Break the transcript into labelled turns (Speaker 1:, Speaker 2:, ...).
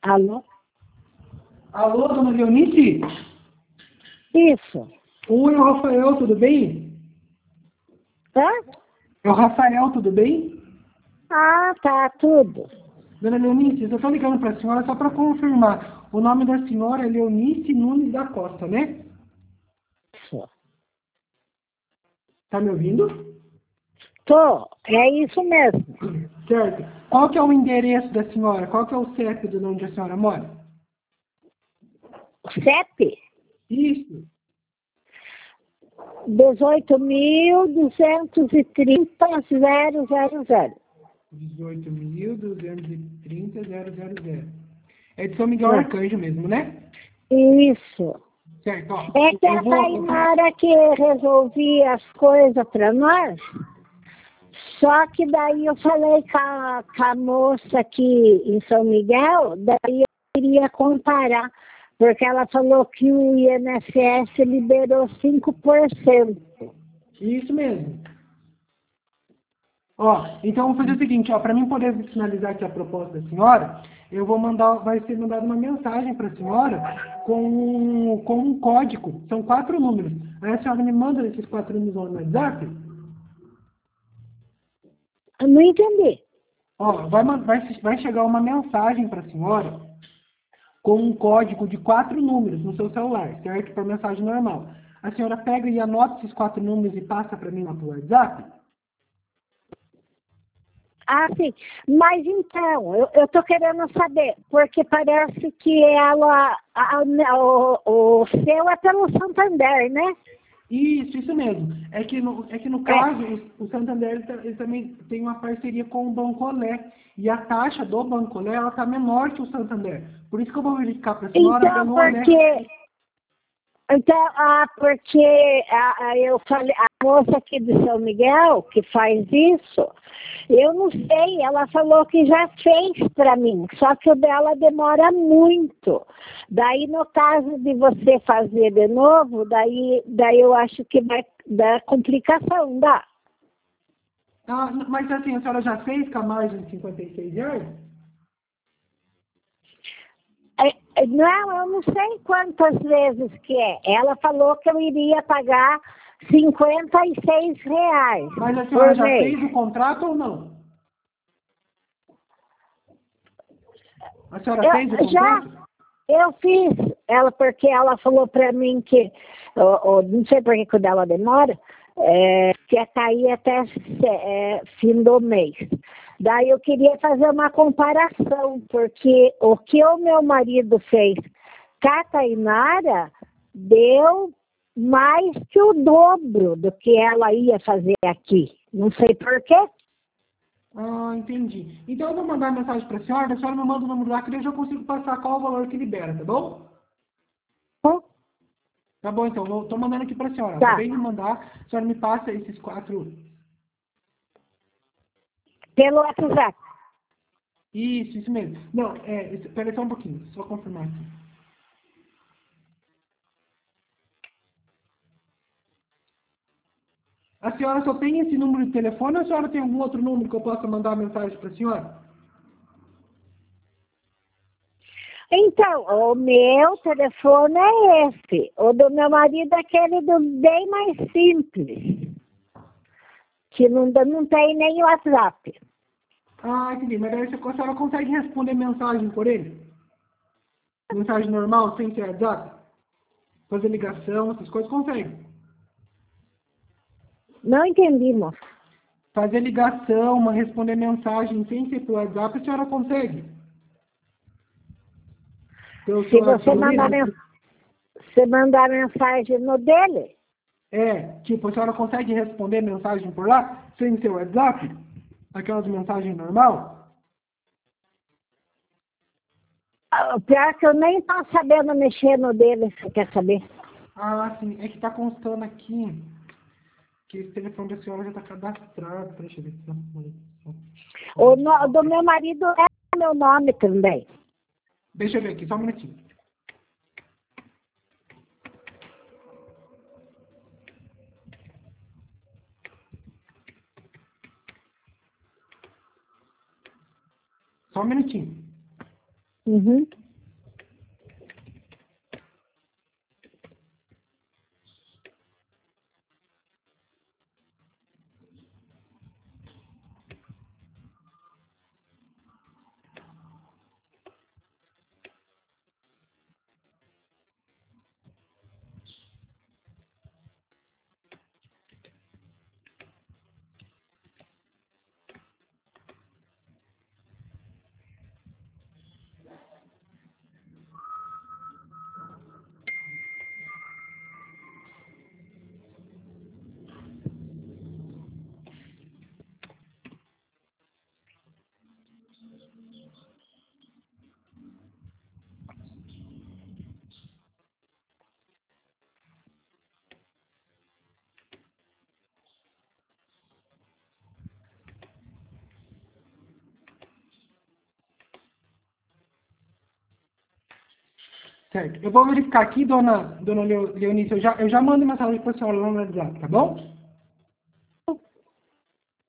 Speaker 1: Alô?
Speaker 2: Alô, dona Leonice?
Speaker 1: Isso.
Speaker 2: Oi, é o Rafael, tudo bem?
Speaker 1: Hã?
Speaker 2: É o Rafael, tudo bem?
Speaker 1: Ah, tá, tudo.
Speaker 2: Dona Leonice, eu estou ligando para a senhora só para confirmar. O nome da senhora é Leonice Nunes da Costa, né?
Speaker 1: Isso.
Speaker 2: Tá me ouvindo?
Speaker 1: Tô, é isso mesmo.
Speaker 2: Certo. Qual que é o endereço da senhora? Qual que é o CEP de onde a senhora mora?
Speaker 1: CEP?
Speaker 2: Isso.
Speaker 1: 18.230.000.
Speaker 2: 18.230.000. É de São Miguel
Speaker 1: É.
Speaker 2: Arcanjo mesmo, né?
Speaker 1: Isso.
Speaker 2: Certo, ó.
Speaker 1: É que
Speaker 2: Eu
Speaker 1: a
Speaker 2: vou...
Speaker 1: Tainara que resolvia as coisas para nós. Só que daí eu falei com a moça aqui em São Miguel, daí eu queria comparar, porque ela falou que o INSS liberou 5%.
Speaker 2: Isso mesmo. Ó, então vamos fazer o seguinte, ó, para mim poder finalizar aqui a proposta da senhora, eu vou mandar, vai ser mandada uma mensagem para a senhora com um código, são 4 números. Aí a senhora me manda esses 4 números no WhatsApp,
Speaker 1: Eu não entendi.
Speaker 2: ó, vai chegar uma mensagem para a senhora com um código de 4 números no seu celular, certo? Por mensagem normal. A senhora pega e anota esses 4 números e passa para mim lá pelo WhatsApp?
Speaker 1: Ah, sim. Mas então, eu tô querendo saber, porque parece que ela, o seu é pelo Santander, né?
Speaker 2: Isso mesmo. É que no
Speaker 1: É.
Speaker 2: caso, o Santander ele também tem uma parceria com o Bancolé. E a taxa do Bancolé, ela está menor que o Santander. Por isso que eu vou verificar para a senhora
Speaker 1: Então,
Speaker 2: pelo Olé.
Speaker 1: porque eu falei, a moça aqui de São Miguel, que faz isso, eu não sei, ela falou que já fez para mim, só que o dela demora muito. Daí, no caso de você fazer de novo, daí eu acho que vai dar complicação, dá?
Speaker 2: Ah, mas assim, a senhora já fez com a margem de R$ 56?
Speaker 1: Não, eu não sei quantas vezes que é. Ela falou que eu iria pagar R$ 56
Speaker 2: Mas a senhora
Speaker 1: por
Speaker 2: já
Speaker 1: mês.
Speaker 2: fez o contrato ou não? A senhora fez o
Speaker 1: Já,
Speaker 2: contrato?
Speaker 1: eu fiz. Ela, porque ela falou para mim que, não sei por que o dela demora, que ia cair até fim do mês. Daí eu queria fazer uma comparação, porque o que o meu marido fez com a Tainara deu mais que o dobro do que ela ia fazer aqui. Não sei por quê.
Speaker 2: Ah, entendi. Então eu vou mandar uma mensagem para a senhora me manda o número lá que daí eu já consigo passar qual o valor que libera, tá bom? Tá bom, então, eu tô mandando aqui para a senhora.
Speaker 1: Tá,
Speaker 2: Acabei de mandar, a senhora me passa esses 4.
Speaker 1: pelo WhatsApp.
Speaker 2: Isso mesmo. Não, espera só um pouquinho, só confirmar aqui. A senhora só tem esse número de telefone ou a senhora tem algum outro número que eu possa mandar uma mensagem para a senhora?
Speaker 1: Então, o meu telefone é esse. O do meu marido é aquele bem mais simples, que não tem nem WhatsApp.
Speaker 2: Ah, entendi. Mas daí a senhora consegue responder mensagem por ele? Mensagem normal, sem ser WhatsApp? Fazer ligação, essas coisas, consegue.
Speaker 1: Não entendi, moça.
Speaker 2: Fazer ligação, responder mensagem sem ser por WhatsApp, a senhora consegue? Pelo
Speaker 1: Se
Speaker 2: celular da
Speaker 1: você
Speaker 2: seu
Speaker 1: mandar,
Speaker 2: marido?
Speaker 1: você mandar mensagem no dele,
Speaker 2: Tipo, a senhora consegue responder mensagem por lá, sem ser WhatsApp? Aquelas mensagens normal?
Speaker 1: o pior é que eu nem estou sabendo mexer no dele, você quer saber?
Speaker 2: Ah, sim. É que tá constando aqui que esse telefone da senhora já tá cadastrado. Deixa eu ver se
Speaker 1: Do meu marido é meu nome também.
Speaker 2: Deixa eu ver aqui, só um minutinho. Só um minutinho.
Speaker 1: Uhum.
Speaker 2: Certo. Eu vou verificar aqui, dona Leonice, eu já mando mensagem para a senhora lá no WhatsApp, tá bom?